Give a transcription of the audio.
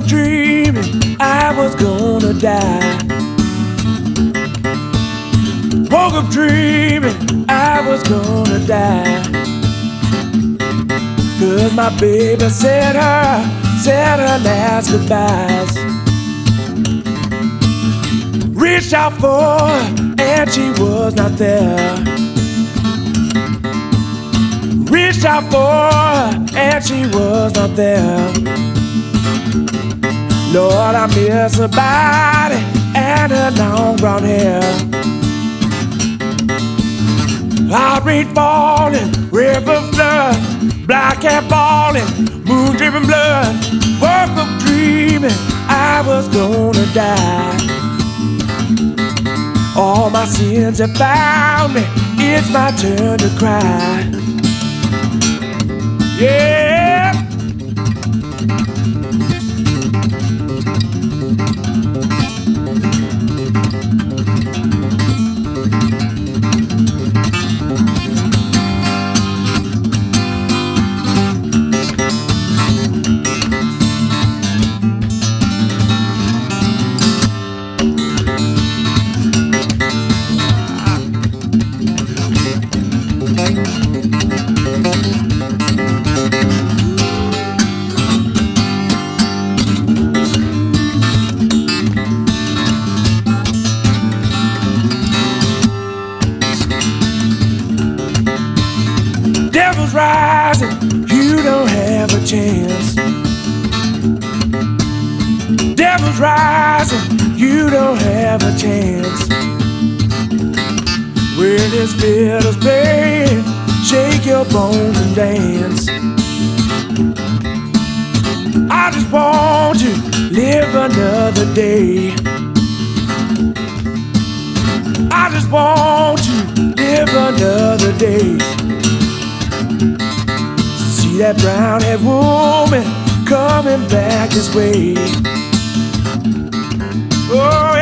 up dreaming I was gonna die. Woke up dreaming I was gonna die. 'Cause my baby said her last goodbyes. Reached out for her and she was not there. Reached out for her and she was not there. Lord, I miss her body and her long brown hair. Heart rate falling, river flood, black cat balling, moon dripping blood. Woke up dreaming I was gonna die. All my sins have found me, it's my turn to cry. Yeah. Devil's rising, you don't have a chance. Devil's rising, you don't have a chance. When his fiddle's playing, shake your bones and dance. I just want to live another day. I just want to live another day. See that brown-haired woman coming back this way. Oh.